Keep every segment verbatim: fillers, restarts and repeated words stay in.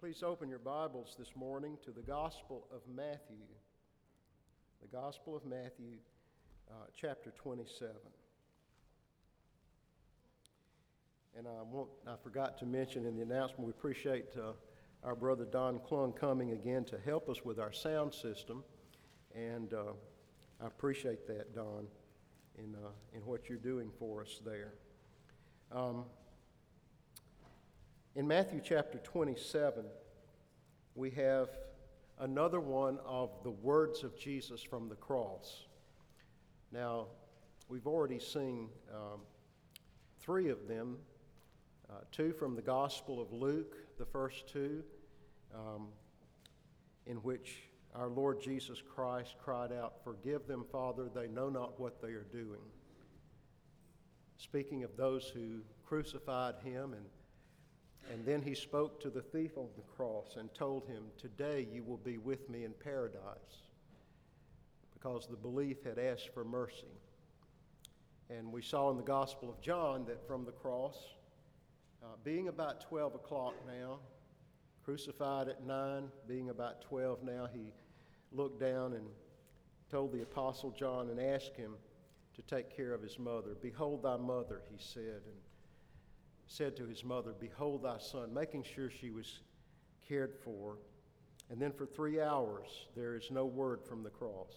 Please open your Bibles this morning to the Gospel of Matthew. The Gospel of Matthew, uh, chapter twenty-seven. And I, want, I forgot to mention in the announcement, we appreciate uh, our brother Don Klung coming again to help us with our sound system. And uh, I appreciate that, Don, in, uh, in what you're doing for us there. Um, In Matthew chapter twenty-seven, we have another one of the words of Jesus from the cross. Now, we've already seen um, three of them, uh, two from the Gospel of Luke, the first two, um, in which our Lord Jesus Christ cried out, "Forgive them, Father, they know not what they are doing." Speaking of those who crucified him, and And then he spoke to the thief on the cross and told him, "Today you will be with me in paradise," because the belief had asked for mercy. And we saw in the Gospel of John that from the cross, uh, being about twelve o'clock now, crucified at nine, being about twelve now, he looked down and told the Apostle John and asked him to take care of his mother. "Behold thy mother," he said, and said to his mother, "Behold thy son," making sure she was cared for. And then for three hours, there is no word from the cross.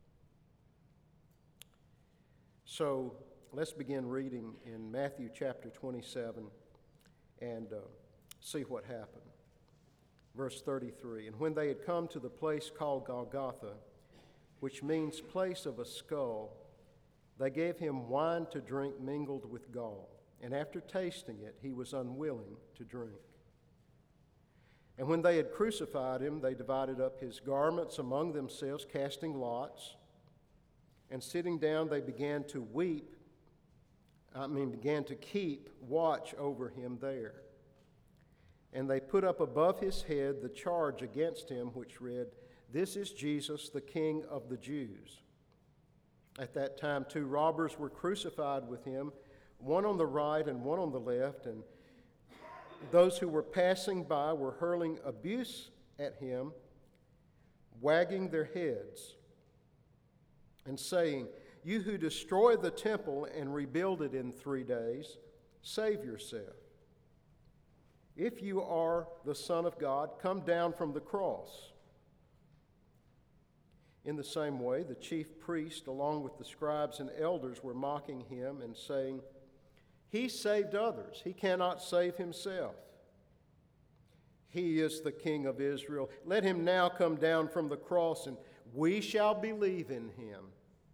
So let's begin reading in Matthew chapter twenty-seven and uh, see what happened. Verse thirty-three, "And when they had come to the place called Golgotha, which means place of a skull, they gave him wine to drink mingled with gall. And after tasting it, he was unwilling to drink. And when they had crucified him, they divided up his garments among themselves, casting lots. And sitting down, they began to weep, I mean, began to keep watch over him there. And they put up above his head the charge against him, which read, 'This is Jesus, the King of the Jews.' At that time, two robbers were crucified with him, one on the right and one on the left, and those who were passing by were hurling abuse at him, wagging their heads, and saying, 'You who destroy the temple and rebuild it in three days, save yourself. If you are the Son of God, come down from the cross.' In the same way, the chief priest, along with the scribes and elders, were mocking him and saying, 'He saved others. He cannot save himself. He is the King of Israel. Let him now come down from the cross, and we shall believe in him.'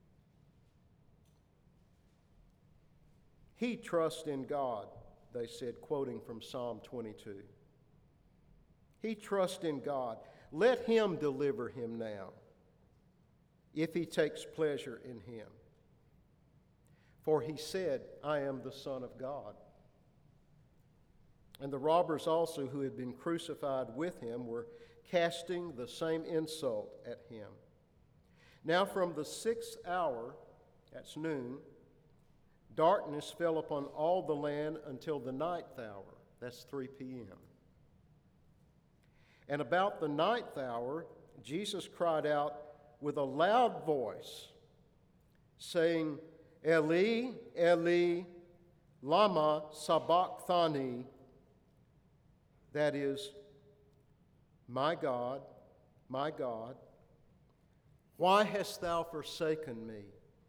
He trusts in God," they said, quoting from Psalm twenty-two. "He trusts in God. Let him deliver him now, if he takes pleasure in him. For he said, 'I am the Son of God.'" And the robbers also who had been crucified with him were casting the same insult at him. Now from the sixth hour, that's noon, darkness fell upon all the land until the ninth hour, that's three p.m. And about the ninth hour, Jesus cried out with a loud voice, saying, "Eli, Eli, lama sabachthani," that is, "My God, my God, why hast thou forsaken me?"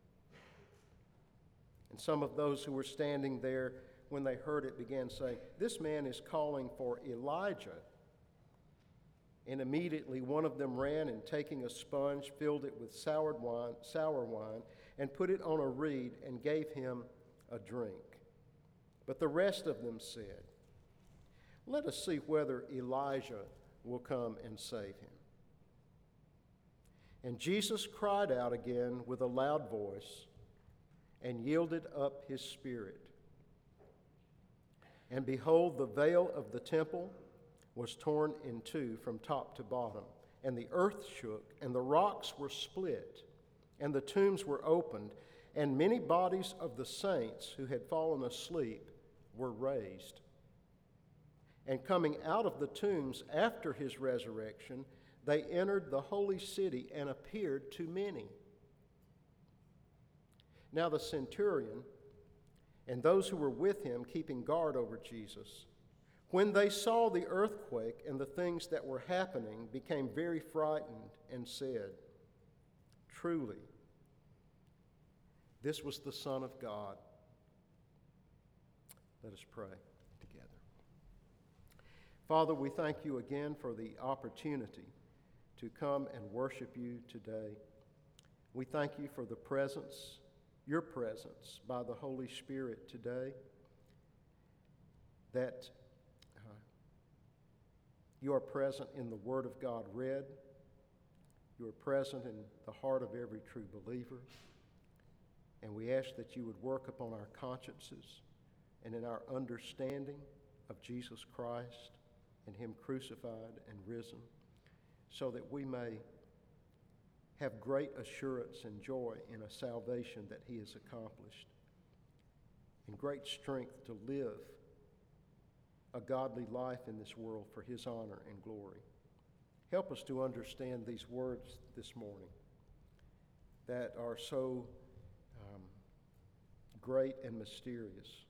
And some of those who were standing there, when they heard it, began saying, "This man is calling for Elijah." And immediately one of them ran, and taking a sponge, filled it with sour wine, sour wine, and put it on a reed, and gave him a drink. But the rest of them said, "Let us see whether Elijah will come and save him." And Jesus cried out again with a loud voice, and yielded up his spirit. And behold, the veil of the temple was torn in two from top to bottom, and the earth shook, and the rocks were split, and the tombs were opened, and many bodies of the saints who had fallen asleep were raised. And coming out of the tombs after his resurrection, they entered the holy city and appeared to many. Now the centurion and those who were with him, keeping guard over Jesus, when they saw the earthquake and the things that were happening, became very frightened and said, "Truly, this was the Son of God." Let us pray together. Father, we thank you again for the opportunity to come and worship you today. We thank you for the presence, your presence by the Holy Spirit today, that uh, you are present in the Word of God read. You are present in the heart of every true believer. And we ask that you would work upon our consciences and in our understanding of Jesus Christ and him crucified and risen, so that we may have great assurance and joy in a salvation that he has accomplished, and great strength to live a godly life in this world for his honor and glory. Help us to understand these words this morning that are so um, great and mysterious,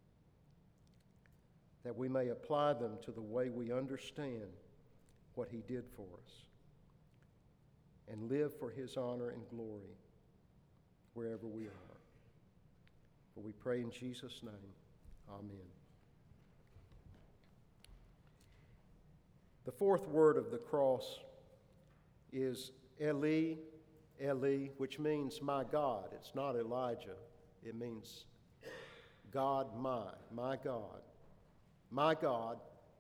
that we may apply them to the way we understand what he did for us and live for his honor and glory wherever we are. For we pray in Jesus' name, amen. The fourth word of the cross is Eli, Eli, which means my God. It's not Elijah. It means God, my, my God. My God,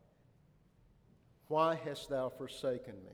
why hast thou forsaken me?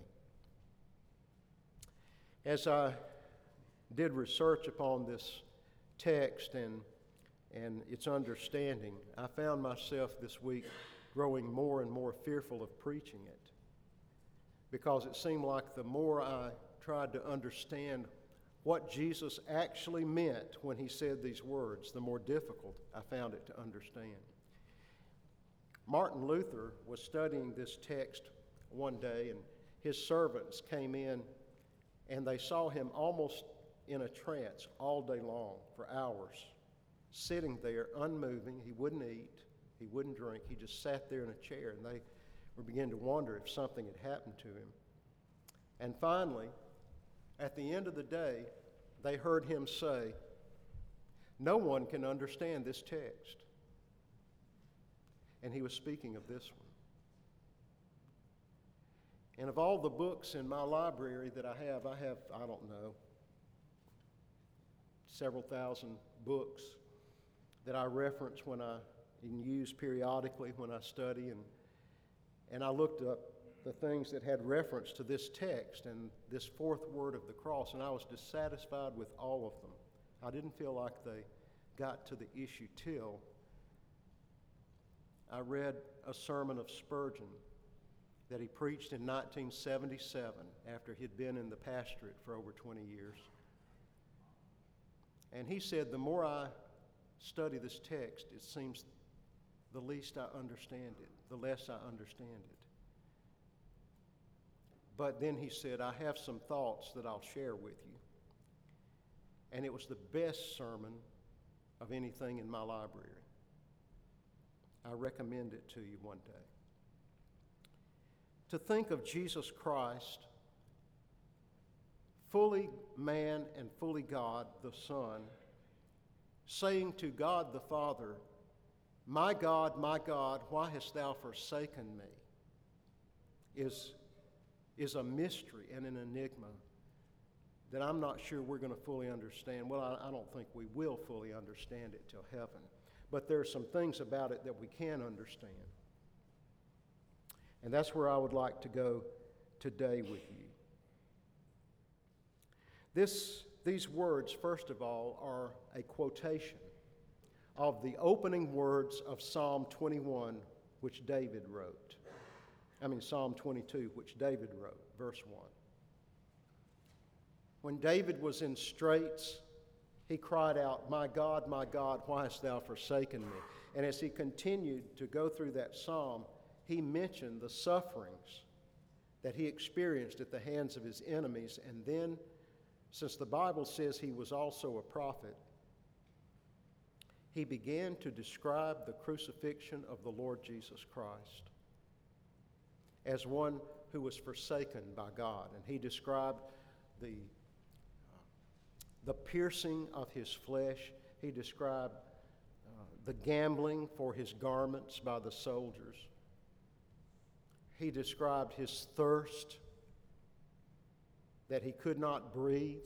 As I did research upon this text and, and its understanding, I found myself this week growing more and more fearful of preaching it, because it seemed like the more I tried to understand what Jesus actually meant when he said these words, the more difficult I found it to understand. Martin Luther was studying this text one day, and his servants came in, and they saw him almost in a trance all day long for hours, sitting there unmoving. He wouldn't eat, he wouldn't drink, he just sat there in a chair, and they were beginning to wonder if something had happened to him. And finally, at the end of the day, they heard him say, "No one can understand this text." And he was speaking of this one. And of all the books in my library that I have, I have, I don't know, several thousand books that I reference when I and use periodically when I study. And, and I looked up the things that had reference to this text and this fourth word of the cross, and I was dissatisfied with all of them. I didn't feel like they got to the issue till I read a sermon of Spurgeon that he preached in nineteen seventy-seven after he'd been in the pastorate for over twenty years. And he said, the more I study this text, it seems the least I understand it, the less I understand it. But then he said, I have some thoughts that I'll share with you. And it was the best sermon of anything in my library. I recommend it to you one day. To think of Jesus Christ, fully man and fully God, the Son, saying to God the Father, "My God, my God, why hast thou forsaken me?" is, is a mystery and an enigma that I'm not sure we're going to fully understand. Well, I, I don't think we will fully understand it till heaven. But there are some things about it that we can understand. And that's where I would like to go today with you. This, these words, first of all, are a quotation of the opening words of Psalm twenty-one, which David wrote. I mean, Psalm twenty-two, which David wrote, verse one. When David was in straits, he cried out, "My God, my God, why hast thou forsaken me?" And as he continued to go through that psalm, he mentioned the sufferings that he experienced at the hands of his enemies. And then, since the Bible says he was also a prophet, he began to describe the crucifixion of the Lord Jesus Christ as one who was forsaken by God. And he described the, uh, the piercing of his flesh. He described uh, the gambling for his garments by the soldiers. He described his thirst, that he could not breathe.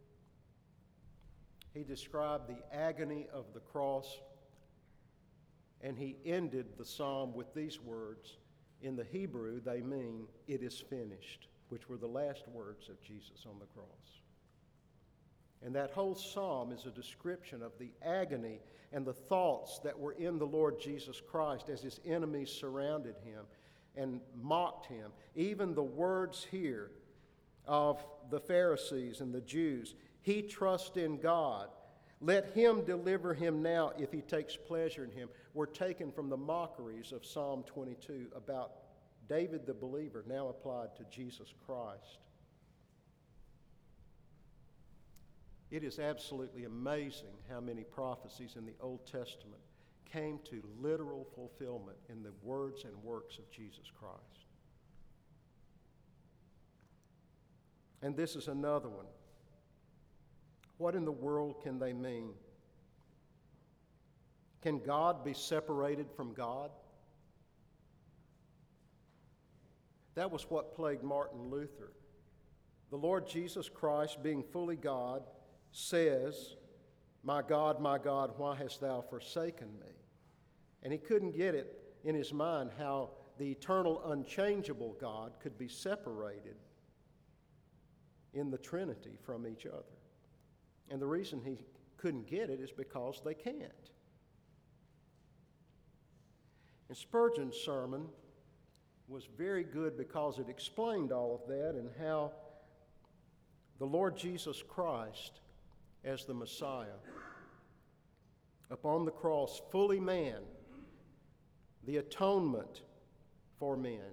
He described the agony of the cross, and he ended the psalm with these words. In the Hebrew, they mean, "It is finished," which were the last words of Jesus on the cross. And that whole psalm is a description of the agony and the thoughts that were in the Lord Jesus Christ as his enemies surrounded him and mocked him. Even the words here of the Pharisees and the Jews, "He trusts in God. Let him deliver him now if he takes pleasure in him," were taken from the mockeries of Psalm twenty-two about David the believer, now applied to Jesus Christ. It is absolutely amazing how many prophecies in the Old Testament came to literal fulfillment in the words and works of Jesus Christ. And this is another one. What in the world can they mean? Can God be separated from God? That was what plagued Martin Luther. The Lord Jesus Christ, being fully God, says, "My God, my God, why hast thou forsaken me?" And he couldn't get it in his mind how the eternal, unchangeable God could be separated in the Trinity from each other. And the reason he couldn't get it is because they can't. And Spurgeon's sermon was very good because it explained all of that and how the Lord Jesus Christ, as the Messiah, upon the cross, fully man, the atonement for men,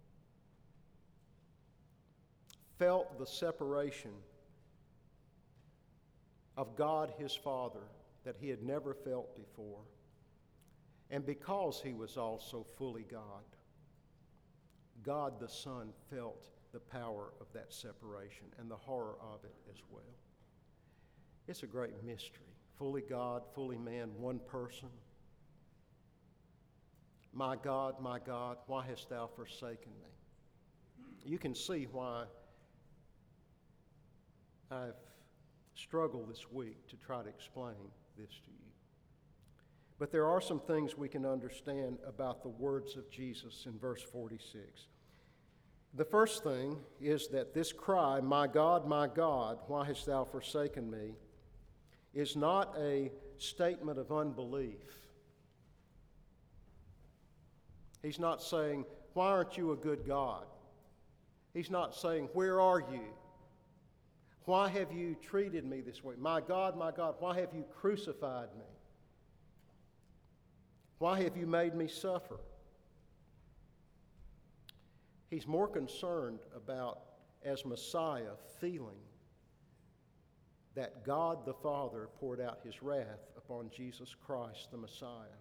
felt the separation of God his Father that he had never felt before. And because he was also fully God, God the Son felt the power of that separation and the horror of it as well. It's a great mystery. Fully God, fully man, one person. My God, my God, why hast thou forsaken me? You can see why I've struggled this week to try to explain this to you. But there are some things we can understand about the words of Jesus in verse forty-six. The first thing is that this cry, "My God, my God, why hast thou forsaken me?" is not a statement of unbelief. He's not saying, "Why aren't you a good God?" He's not saying, "Where are you? Why have you treated me this way? My God, my God, why have you crucified me? Why have you made me suffer?" He's more concerned about, as Messiah, feeling that God the Father poured out his wrath upon Jesus Christ the Messiah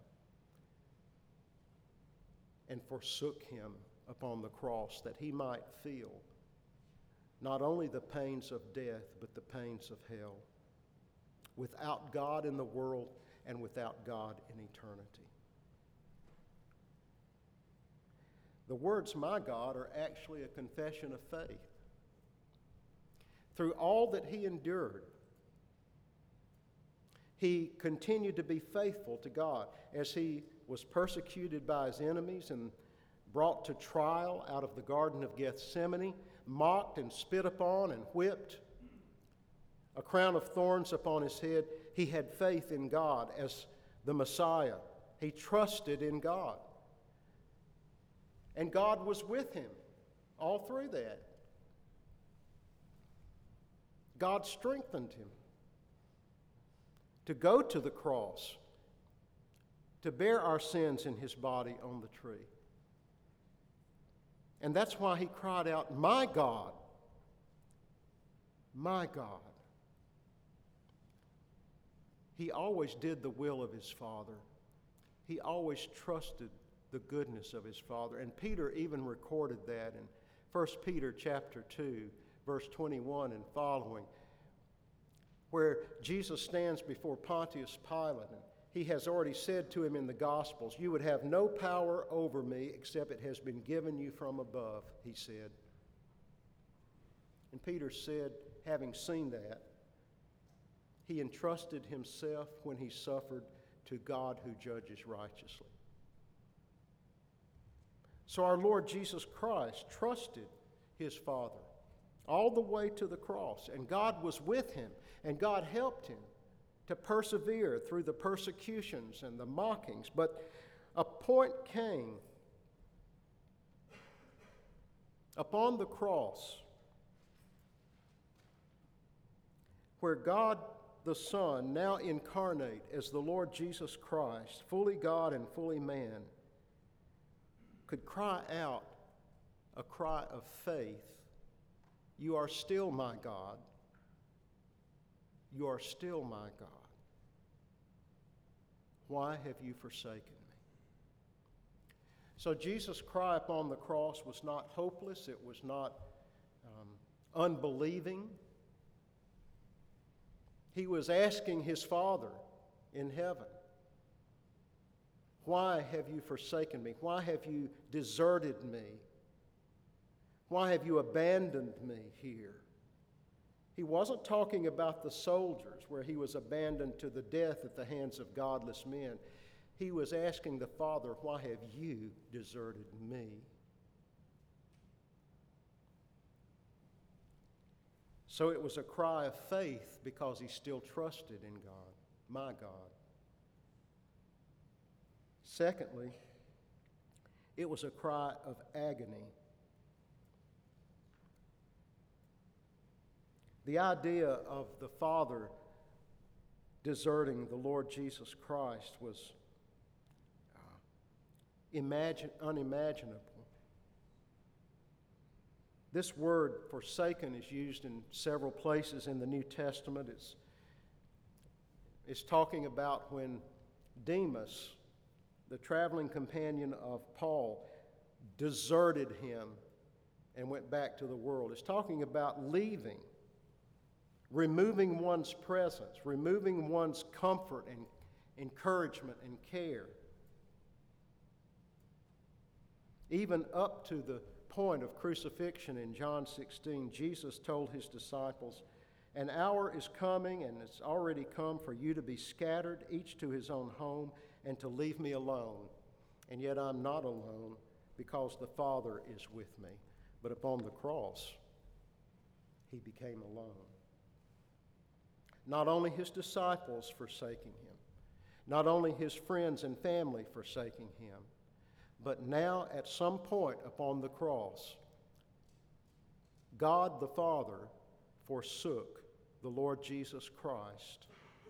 and forsook him upon the cross that he might feel not only the pains of death, but the pains of hell, without God in the world and without God in eternity. The words, "my God," are actually a confession of faith. Through all that he endured, he continued to be faithful to God as he was persecuted by his enemies and brought to trial out of the Garden of Gethsemane, mocked and spit upon and whipped, a crown of thorns upon his head. He had faith in God as the Messiah. He trusted in God. And God was with him all through that. God strengthened him to go to the cross, to bear our sins in his body on the tree. And that's why he cried out, "My God, my God." He always did the will of his Father. He always trusted the goodness of his Father. And Peter even recorded that in First Peter chapter two, verse twenty-one and following, where Jesus stands before Pontius Pilate, and he has already said to him in the Gospels, "You would have no power over me except it has been given you from above," he said. And Peter said, having seen that, he entrusted himself when he suffered to God who judges righteously. So our Lord Jesus Christ trusted his Father all the way to the cross, and God was with him, and God helped him to persevere through the persecutions and the mockings. But a point came upon the cross where God the Son, now incarnate as the Lord Jesus Christ, fully God and fully man, could cry out a cry of faith, "You are still my God. You are still my God. Why have you forsaken me?" So Jesus' cry upon the cross was not hopeless. It was not um, unbelieving. He was asking his Father in heaven, "Why have you forsaken me? Why have you deserted me? Why have you abandoned me here?" He wasn't talking about the soldiers where he was abandoned to the death at the hands of godless men. He was asking the Father, "Why have you deserted me?" So it was a cry of faith because he still trusted in God, my God. Secondly, it was a cry of agony. The idea of the Father deserting the Lord Jesus Christ was uh, imagine, unimaginable. This word forsaken is used in several places in the New Testament. It's, it's talking about when Demas, the traveling companion of Paul, deserted him and went back to the world. It's talking about leaving, removing one's presence, removing one's comfort and encouragement and care. Even up to the point of crucifixion in John sixteen, Jesus told his disciples, "An hour is coming, and it's already come, for you to be scattered, each to his own home, and to leave me alone. And yet I'm not alone, because the Father is with me." But upon the cross, he became alone. Not only his disciples forsaking him, not only his friends and family forsaking him, but now at some point upon the cross, God the Father forsook the Lord Jesus Christ,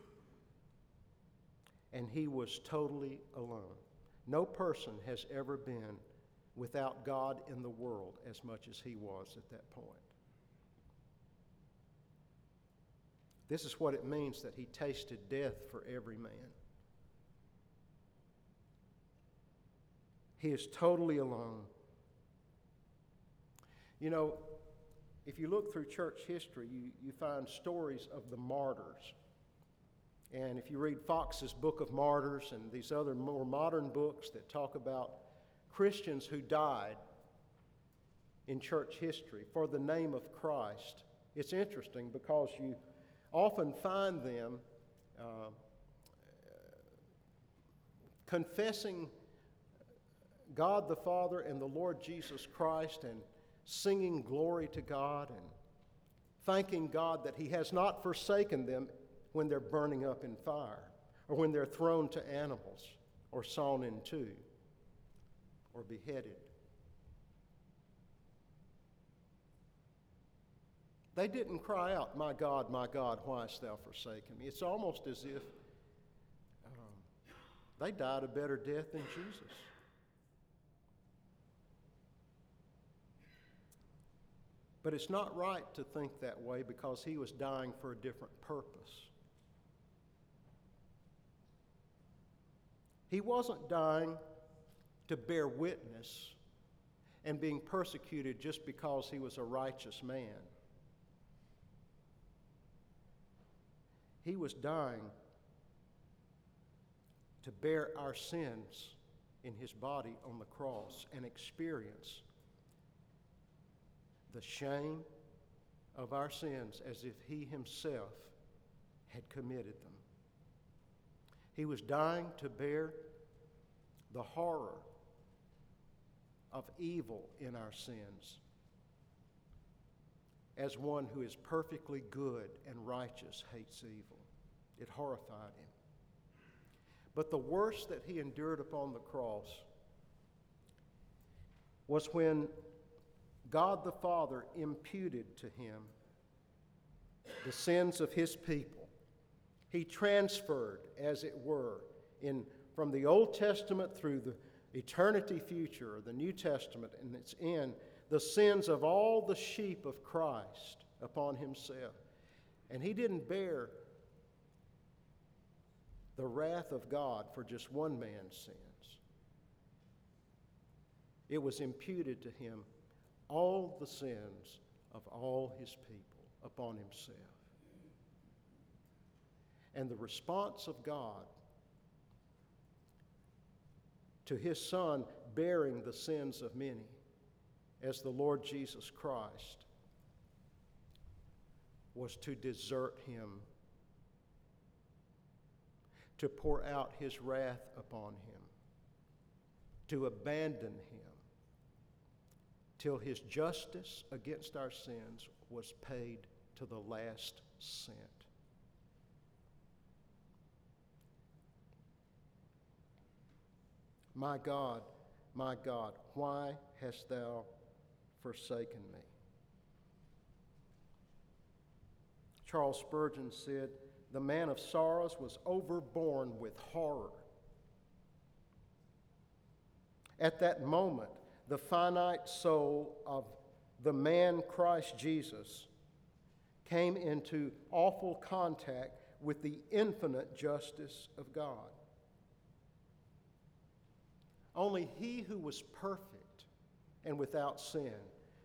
and he was totally alone. No person has ever been without God in the world as much as he was at that point. This is what it means that he tasted death for every man. He is totally alone. You know, if you look through church history, you, you find stories of the martyrs. And if you read Fox's Book of Martyrs and these other more modern books that talk about Christians who died in church history for the name of Christ, it's interesting because you often find them uh, confessing God the Father and the Lord Jesus Christ and singing glory to God and thanking God that he has not forsaken them when they're burning up in fire or when they're thrown to animals or sawn in two or beheaded. They didn't cry out, "My God, my God, why hast thou forsaken me?" It's almost as if um, they died a better death than Jesus. But it's not right to think that way because he was dying for a different purpose. He wasn't dying to bear witness and being persecuted just because he was a righteous man. He was dying to bear our sins in his body on the cross and experience the shame of our sins as if he himself had committed them. He was dying to bear the horror of evil in our sins as one who is perfectly good and righteous hates evil. It horrified him. But the worst that he endured upon the cross was when God the Father imputed to him the sins of his people. He transferred, as it were, in from the Old Testament through the eternity future, or the New Testament and its end, the sins of all the sheep of Christ upon himself. And he didn't bear the wrath of God for just one man's sins. It was imputed to him all the sins of all his people upon himself. And the response of God to his Son bearing the sins of many as the Lord Jesus Christ was to desert him, to pour out his wrath upon him, to abandon him till his justice against our sins was paid to the last cent. My God, my God, why hast thou forsaken me? Charles Spurgeon said, the man of sorrows was overborne with horror. At that moment, the finite soul of the man Christ Jesus came into awful contact with the infinite justice of God. Only he who was perfect and without sin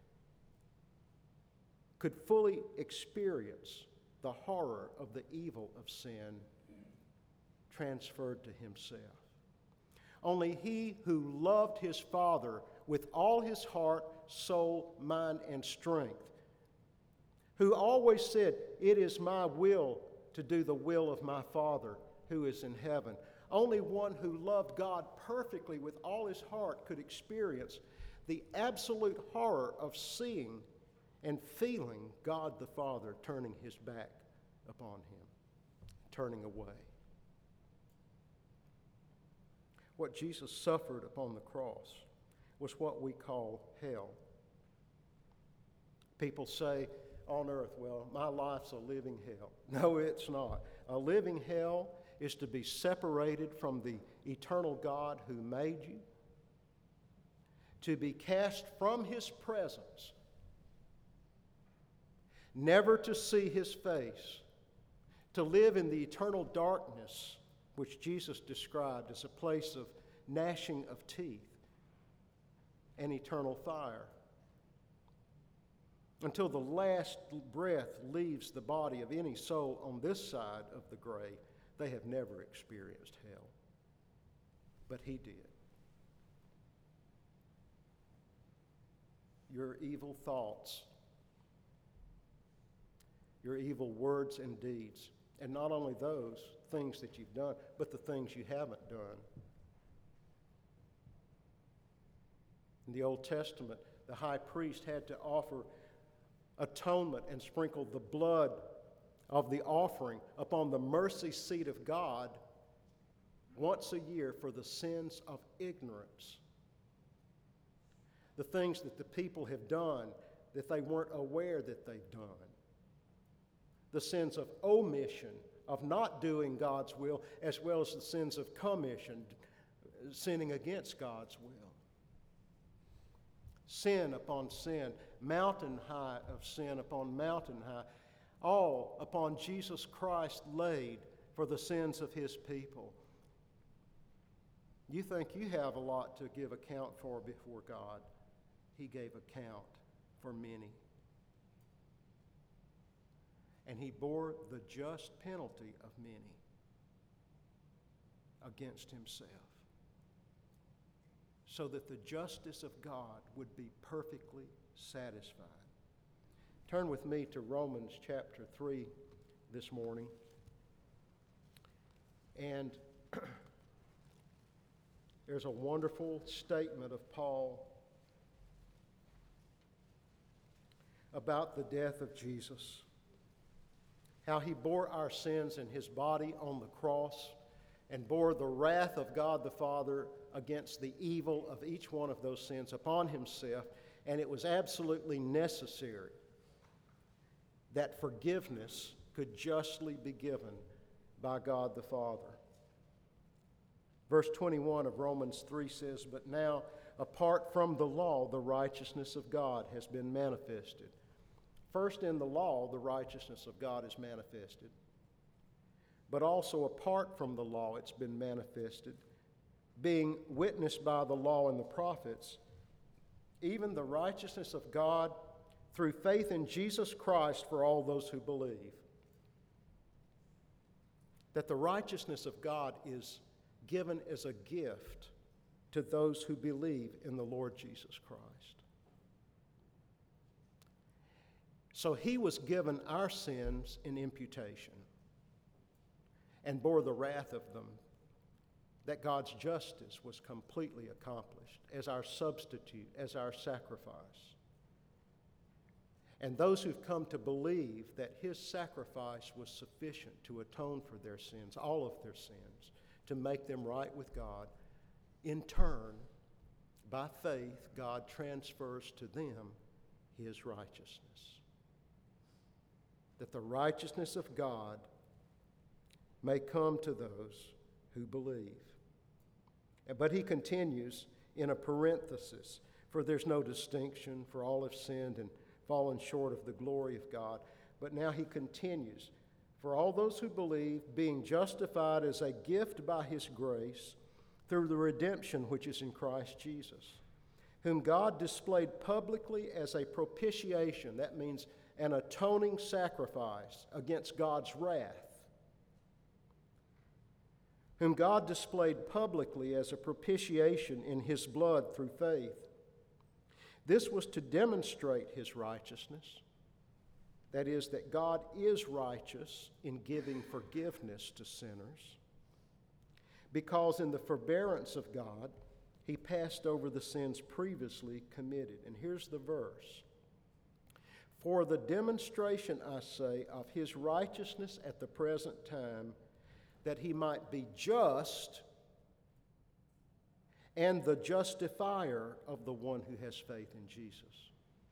could fully experience the horror of the evil of sin transferred to himself. Only he who loved his Father with all his heart, soul, mind, and strength, who always said, "It is my will to do the will of my Father who is in heaven." Only one who loved God perfectly with all his heart could experience the absolute horror of seeing and feeling God the Father turning his back upon him, turning away. What Jesus suffered upon the cross was what we call hell. People say on earth, well, my life's a living hell. No, it's not. A living hell is to be separated from the eternal God who made you, to be cast from his presence, never to see his face, to live in the eternal darkness which Jesus described as a place of gnashing of teeth and eternal fire, until the last breath leaves the body of any soul on this side of the grave. They have never experienced hell, but he did. Your evil thoughts, your evil words and deeds, and not only those things that you've done, but the things you haven't done. In the Old Testament, the high priest had to offer atonement and sprinkle the blood of the offering upon the mercy seat of God once a year for the sins of ignorance. The things that the people have done that they weren't aware that they've done. The sins of omission, of not doing God's will, as well as the sins of commission, sinning against God's will. sin upon sin, mountain high of sin upon mountain high, all upon Jesus Christ laid for the sins of his people. You think you have a lot to give account for before God. He gave account for many. And he bore the just penalty of many against himself, so that the justice of God would be perfectly satisfied. Turn with me to Romans chapter three this morning. And there's a wonderful statement of Paul about the death of Jesus, how he bore our sins in his body on the cross and bore the wrath of God the Father against the evil of each one of those sins upon himself, and it was absolutely necessary that forgiveness could justly be given by God the Father. Verse twenty-one of Romans three says, "But now, apart from the law, the righteousness of God has been manifested." First, in the law, the righteousness of God is manifested. But also apart from the law, it's been manifested, being witnessed by the law and the prophets, even the righteousness of God through faith in Jesus Christ for all those who believe. That the righteousness of God is given as a gift to those who believe in the Lord Jesus Christ. So he was given our sins in imputation and bore the wrath of them, that God's justice was completely accomplished as our substitute, as our sacrifice. And those who've come to believe that his sacrifice was sufficient to atone for their sins, all of their sins, to make them right with God, in turn, by faith, God transfers to them his righteousness. That the righteousness of God may come to those who believe. But he continues in a parenthesis, "For there's no distinction, for all have sinned and fallen short of the glory of God." But now he continues, "For all those who believe, being justified as a gift by his grace, through the redemption which is in Christ Jesus, whom God displayed publicly as a propitiation," that means an atoning sacrifice against God's wrath, "whom God displayed publicly as a propitiation in his blood through faith. This was to demonstrate his righteousness," that is, that God is righteous in giving forgiveness to sinners, "because in the forbearance of God, he passed over the sins previously committed." And here's the verse. "For the demonstration, I say, of his righteousness at the present time, that he might be just and the justifier of the one who has faith in Jesus."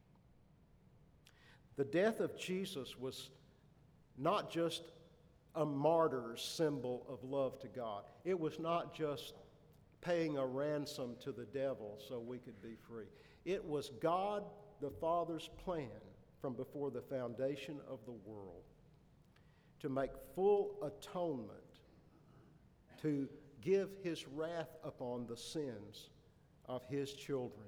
The death of Jesus was not just a martyr's symbol of love to God. It was not just paying a ransom to the devil so we could be free. It was God the Father's plan from before the foundation of the world to make full atonement, to give his wrath upon the sins of his children,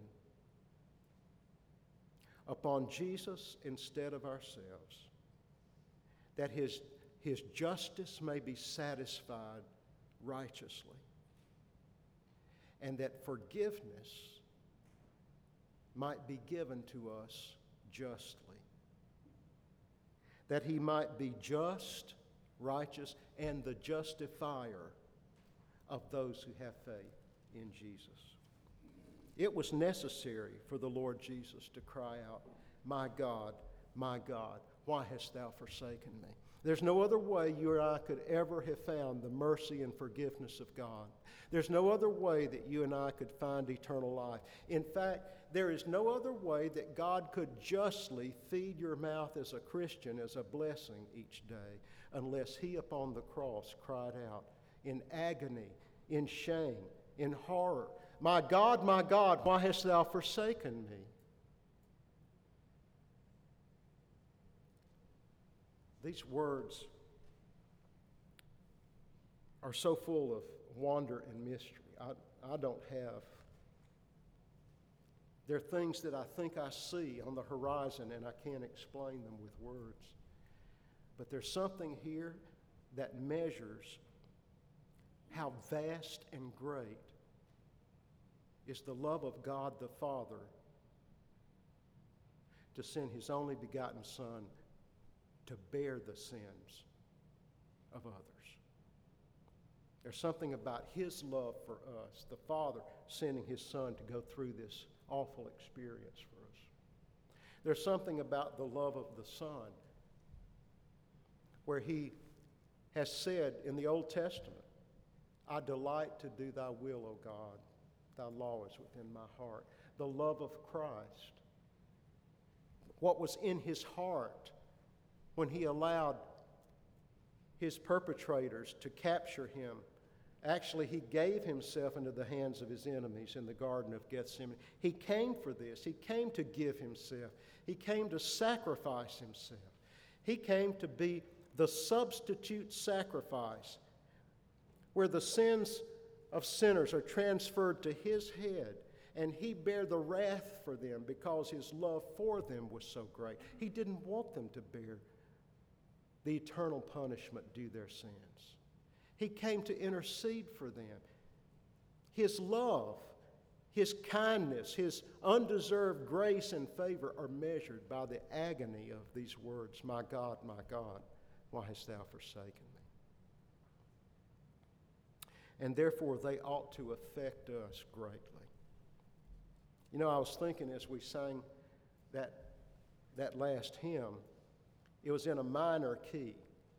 upon Jesus instead of ourselves, that his, his justice may be satisfied righteously, and that forgiveness might be given to us justly, that he might be just, righteous, and the justifier of those who have faith in Jesus. It was necessary for the Lord Jesus to cry out, "My God, my God, why hast thou forsaken me?" There's no other way you and I could ever have found the mercy and forgiveness of God. There's no other way that you and I could find eternal life. In fact, there is no other way that God could justly feed your mouth as a Christian as a blessing each day, unless he upon the cross cried out in agony, in shame, in horror, "My God, my God, why hast thou forsaken me?" these words are so full of wonder and mystery. I, I don't have. There are things that I think I see on the horizon and I can't explain them with words. But there's something here that measures how vast and great is the love of God the Father to send His only begotten Son to bear the sins of others. There's something about His love for us, the Father sending His Son to go through this awful experience for us. There's something about the love of the Son where He has said in the Old Testament, I delight to do thy will, O God. Thy law is within my heart. The love of Christ. What was in His heart when He allowed His perpetrators to capture Him. Actually, He gave Himself into the hands of His enemies in the Garden of Gethsemane. He came for this. He came to give Himself. He came to sacrifice Himself. He came to be the substitute sacrifice where the sins of sinners are transferred to His head, and He bare the wrath for them because His love for them was so great. He didn't want them to bear the eternal punishment due their sins. He came to intercede for them. His love, His kindness, His undeserved grace and favor are measured by the agony of these words, my God, my God, why hast thou forsaken me? And therefore they ought to affect us greatly. You know, I was thinking as we sang that, that last hymn, it was in a minor key.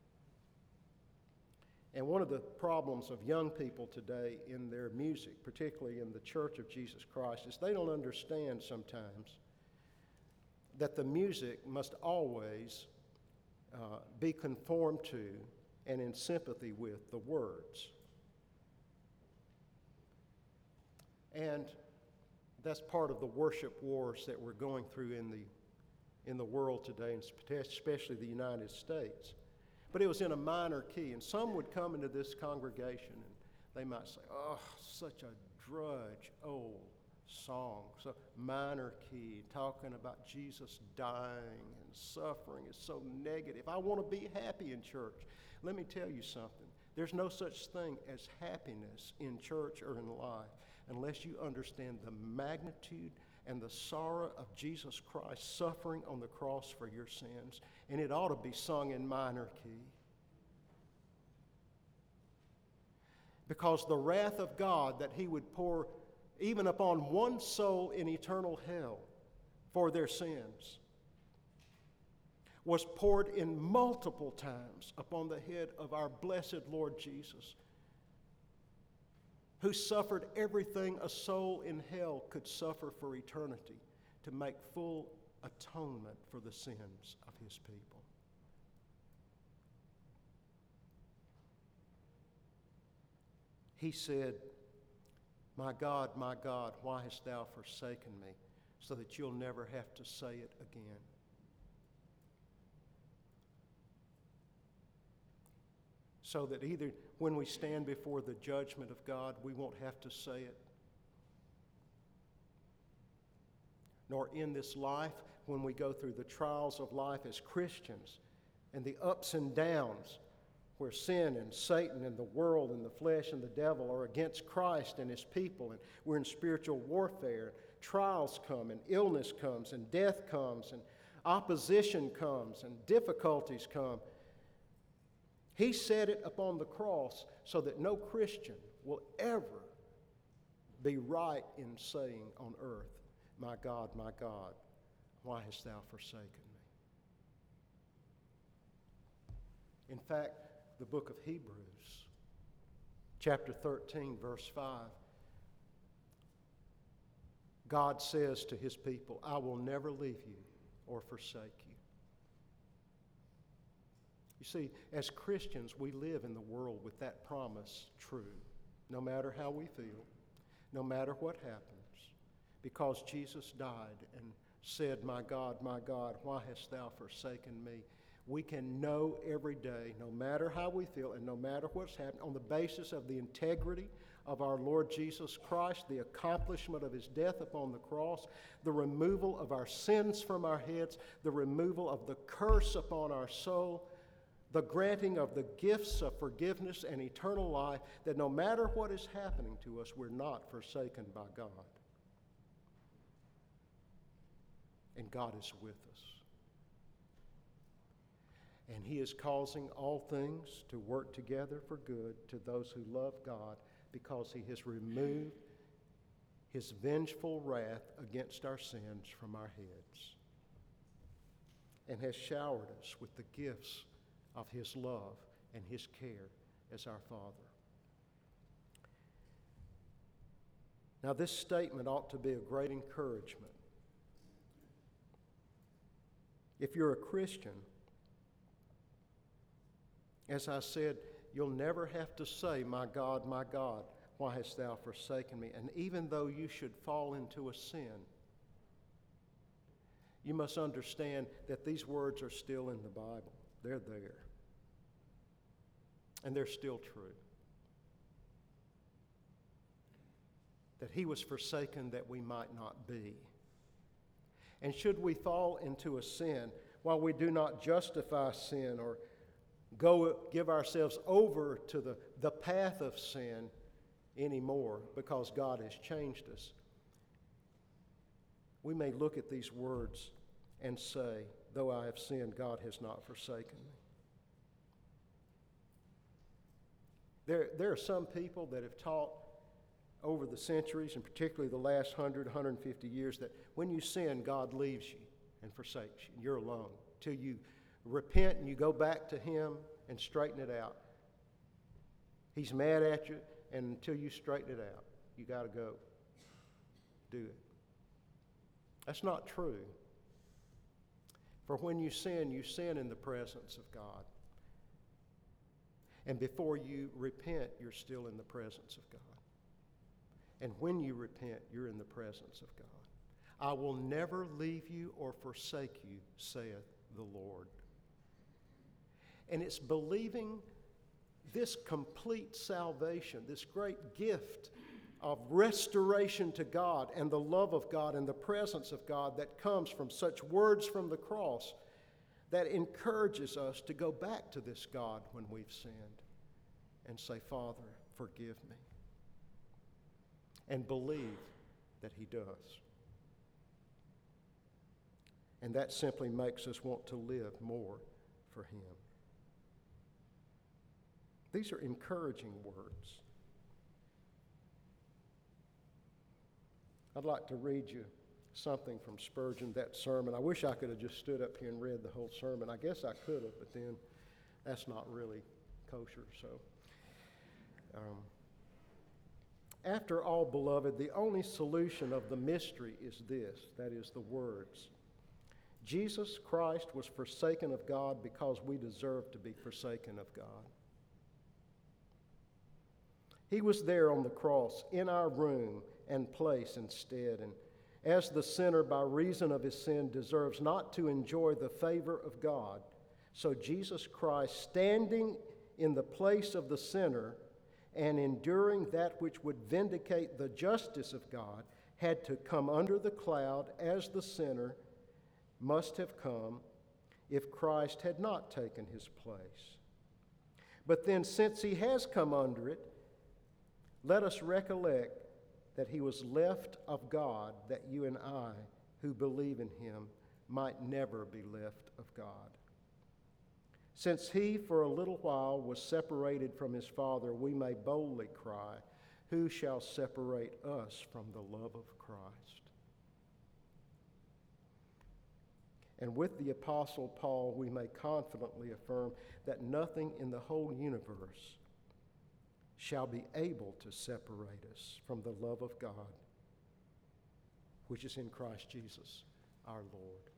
And one of the problems of young people today in their music, particularly in the Church of Jesus Christ, is they don't understand sometimes that the music must always uh, be conformed to and in sympathy with the words. And that's part of the worship wars that we're going through in the in the world today, and especially the United States. But it was in a minor key, and some would come into this congregation and they might say, oh, such a drudge old song, so minor key, talking about Jesus dying and suffering is so negative. I want to be happy in church. Let me tell you something. There's no such thing as happiness in church or in life unless you understand the magnitude and the sorrow of Jesus Christ suffering on the cross for your sins. And it ought to be sung in minor key. Because the wrath of God that He would pour even upon one soul in eternal hell for their sins was poured in multiple times upon the head of our blessed Lord Jesus, who suffered everything a soul in hell could suffer for eternity to make full atonement for the sins of His people. He said, my God, my God, why hast thou forsaken me? So that you'll never have to say it again. So that either when we stand before the judgment of God, we won't have to say it. Nor in this life, when we go through the trials of life as Christians and the ups and downs where sin and Satan and the world and the flesh and the devil are against Christ and His people, and we're in spiritual warfare. Trials come and illness comes and death comes and opposition comes and difficulties come. He said it upon the cross so that no Christian will ever be right in saying on earth, my God, my God, why hast thou forsaken me? In fact, the book of Hebrews, chapter thirteen, verse five, God says to His people, I will never leave you or forsake you. You see, as Christians, we live in the world with that promise true, no matter how we feel, no matter what happens, because Jesus died and said, my God, my God, why hast thou forsaken me? we can know every day, no matter how we feel and no matter what's happened, on the basis of the integrity of our Lord Jesus Christ, the accomplishment of his death upon the cross, the removal of our sins from our heads, the removal of the curse upon our soul, the granting of the gifts of forgiveness and eternal life, that no matter what is happening to us, we're not forsaken by God. And God is with us. And he is causing all things to work together for good to those who love God, because he has removed his vengeful wrath against our sins from our heads and has showered us with the gifts of his love and his care as our Father. Now, this statement ought to be a great encouragement. If you're a Christian, as I said, you'll never have to say, "My God, my God, why hast thou forsaken me?" And even though you should fall into a sin, you must understand that these words are still in the Bible. They're there. And they're still true. That he was forsaken that we might not be. And should we fall into a sin, while we do not justify sin or go give ourselves over to the, the path of sin anymore because God has changed us, we may look at these words and say, "Though I have sinned, God has not forsaken me." There, there are some people that have taught over the centuries, and particularly the last one hundred, one hundred fifty years, that when you sin, God leaves you and forsakes you, and you're alone till you repent and you go back to him and straighten it out. He's mad at you, and until you straighten it out, you got to go do it. That's not true. For when you sin, you sin in the presence of God. And before you repent, you're still in the presence of God. And when you repent, you're in the presence of God. "I will never leave you or forsake you, saith the Lord." And it's believing this complete salvation, this great gift of restoration to God and the love of God and the presence of God that comes from such words from the cross, that encourages us to go back to this God when we've sinned and say, "Father, forgive me." And believe that he does. And that simply makes us want to live more for him. These are encouraging words. I'd like to read you something from Spurgeon, that sermon. I wish I could have just stood up here and read the whole sermon. I guess I could have, but then that's not really kosher. So, um, after all, beloved, the only solution of the mystery is this, that is, the words. Jesus Christ was forsaken of God because we deserve to be forsaken of God. He was there on the cross in our room and place instead, and as the sinner by reason of his sin deserves not to enjoy the favor of God, so Jesus Christ, standing in the place of the sinner and enduring that which would vindicate the justice of God, had to come under the cloud as the sinner must have come if Christ had not taken his place. But then, since he has come under it, let us recollect that he was left of God, that you and I, who believe in him, might never be left of God. Since he, for a little while, was separated from his Father, we may boldly cry, "Who shall separate us from the love of Christ?" And with the Apostle Paul, we may confidently affirm that nothing in the whole universe shall be able to separate us from the love of God, which is in Christ Jesus our Lord.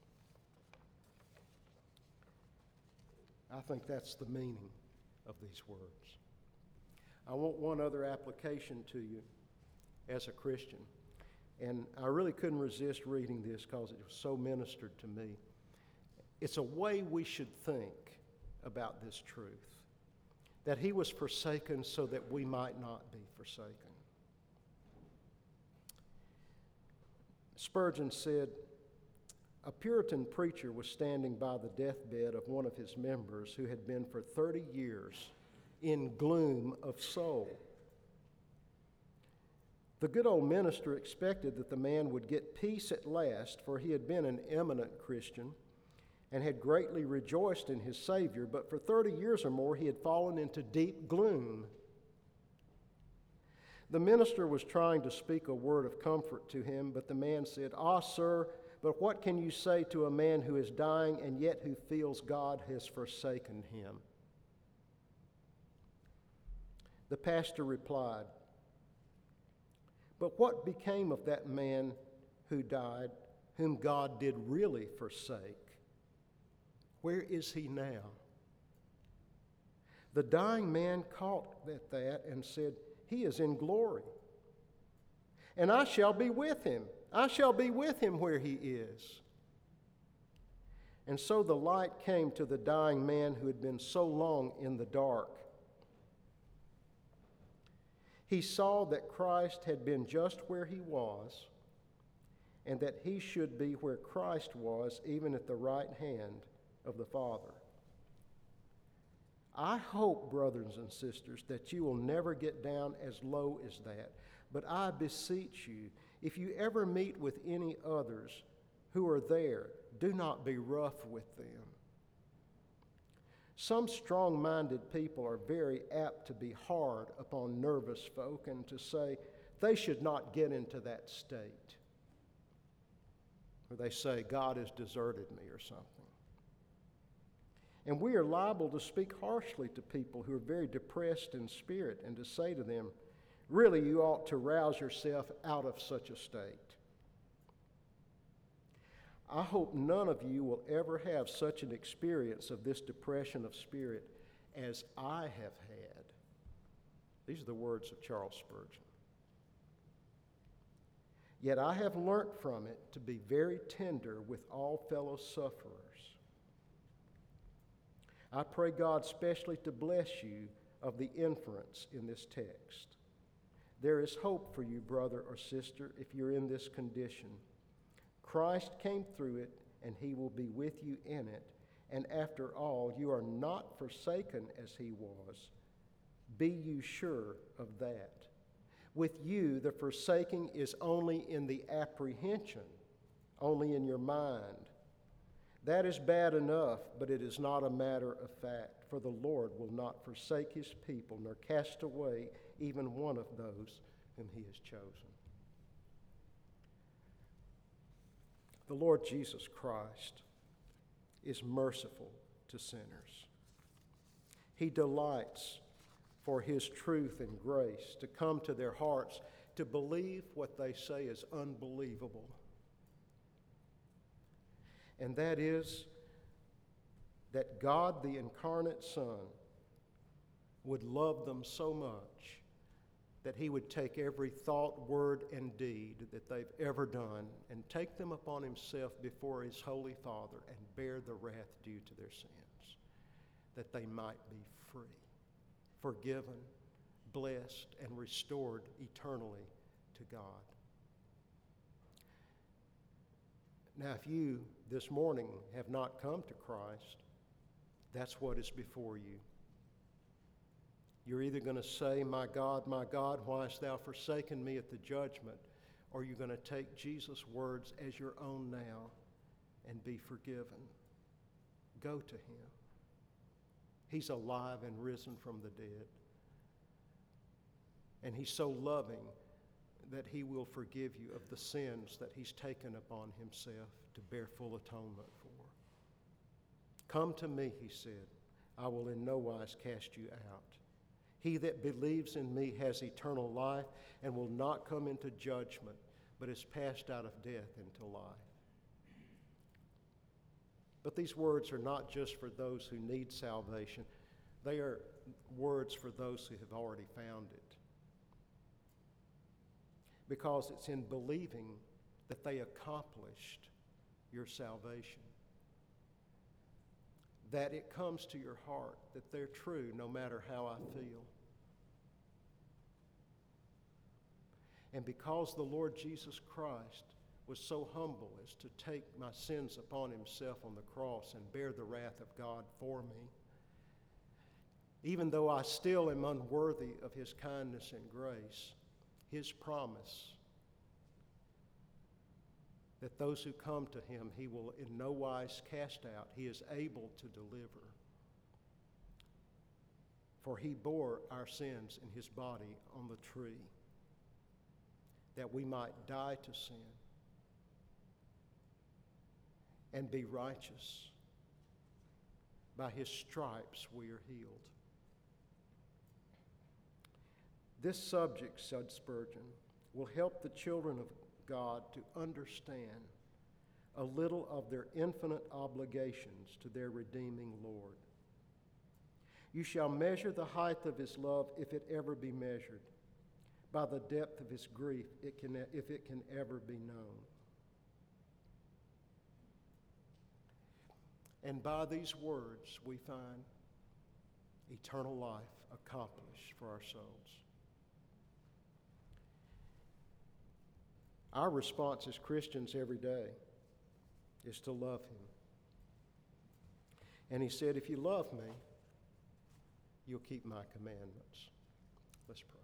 I think that's the meaning of these words. I want one other application to you as a Christian. And I really couldn't resist reading this because it was so ministered to me. It's a way we should think about this truth, that he was forsaken so that we might not be forsaken. Spurgeon said, a Puritan preacher was standing by the deathbed of one of his members who had been for thirty years in gloom of soul. The good old minister expected that the man would get peace at last, for he had been an eminent Christian and had greatly rejoiced in his Savior, but for thirty years or more he had fallen into deep gloom. The minister was trying to speak a word of comfort to him, but the man said, "Ah, sir, but what can you say to a man who is dying and yet who feels God has forsaken him?" The pastor replied, "But what became of that man who died, whom God did really forsake? Where is he now?" The dying man caught at that and said, "He is in glory, and I shall be with him. I shall be with him where he is." And so the light came to the dying man who had been so long in the dark. He saw that Christ had been just where he was, and that he should be where Christ was, even at the right hand of the Father. I hope, brothers and sisters, that you will never get down as low as that. But I beseech you, if you ever meet with any others who are there, do not be rough with them. Some strong-minded people are very apt to be hard upon nervous folk and to say they should not get into that state. Or they say, God has deserted me or something. And we are liable to speak harshly to people who are very depressed in spirit and to say to them, really, you ought to rouse yourself out of such a state. I hope none of you will ever have such an experience of this depression of spirit as I have had. These are the words of Charles Spurgeon. Yet I have learnt from it to be very tender with all fellow sufferers. I pray God specially to bless you of the inference in this text. There is hope for you, brother or sister, if you're in this condition. Christ came through it, and he will be with you in it. And after all, you are not forsaken as he was. Be you sure of that. With you, the forsaking is only in the apprehension, only in your mind. That is bad enough, but it is not a matter of fact, for the Lord will not forsake his people, nor cast away even one of those whom he has chosen. The Lord Jesus Christ is merciful to sinners. He delights for his truth and grace to come to their hearts, to believe what they say is unbelievable. And that is that God, the incarnate Son, would love them so much that he would take every thought, word, and deed that they've ever done and take them upon himself before his holy Father and bear the wrath due to their sins, that they might be free, forgiven, blessed, and restored eternally to God. Now, if you this morning have not come to Christ, that's what is before you. You're either going to say, my God, my God, why hast thou forsaken me at the judgment? Or you're going to take Jesus' words as your own now and be forgiven. Go to him. He's alive and risen from the dead. And he's so loving that he will forgive you of the sins that he's taken upon himself to bear full atonement for. Come to me, he said, I will in no wise cast you out. He that believes in me has eternal life and will not come into judgment, but is passed out of death into life. But these words are not just for those who need salvation. They are words for those who have already found it. Because it's in believing that they accomplished your salvation. that it comes to your heart that they're true no matter how I feel. And because the Lord Jesus Christ was so humble as to take my sins upon himself on the cross and bear the wrath of God for me, even though I still am unworthy of his kindness and grace, his promise that those who come to him he will in no wise cast out, he is able to deliver. For he bore our sins in his body on the tree, that we might die to sin and be righteous. By his stripes we are healed. This subject, said Spurgeon, will help the children of God to understand a little of their infinite obligations to their redeeming Lord. You shall measure the height of his love, if it ever be measured, by the depth of his grief, it can, if it can ever be known. And by these words we find eternal life accomplished for our souls. Our response as Christians every day is to love him. And he said, if you love me, you'll keep my commandments. Let's pray.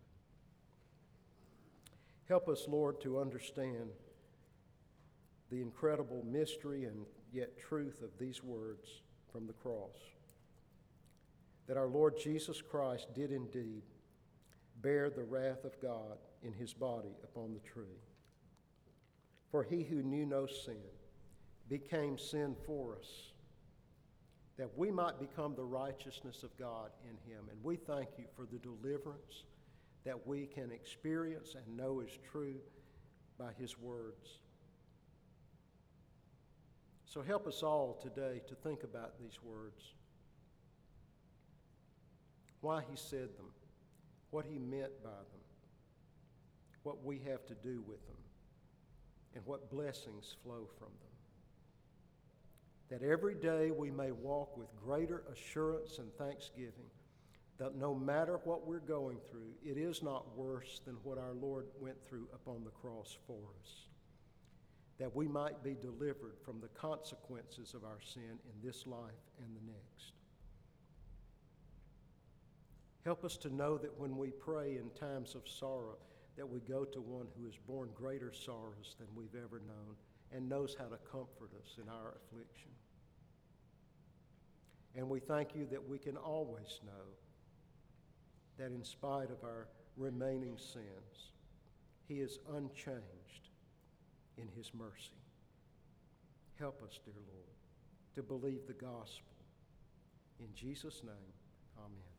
Help us, Lord, to understand the incredible mystery and yet truth of these words from the cross. That our Lord Jesus Christ did indeed bear the wrath of God in his body upon the tree. For he who knew no sin became sin for us, that we might become the righteousness of God in him. And we thank you for the deliverance that we can experience and know is true by his words. So help us all today to think about these words, why he said them, what he meant by them, what we have to do with them, and what blessings flow from them. That every day we may walk with greater assurance and thanksgiving that no matter what we're going through, it is not worse than what our Lord went through upon the cross for us. That we might be delivered from the consequences of our sin in this life and the next. Help us to know that when we pray in times of sorrow, that we go to one who has borne greater sorrows than we've ever known and knows how to comfort us in our affliction. And we thank you that we can always know that in spite of our remaining sins, he is unchanged in his mercy. Help us, dear Lord, to believe the gospel. In Jesus' name, amen.